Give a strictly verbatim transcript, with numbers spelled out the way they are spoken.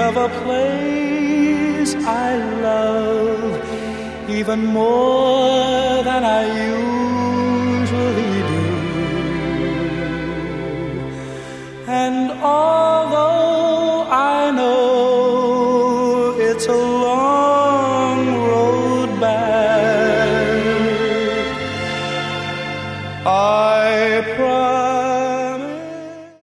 of a place I love even more than I usually do. And all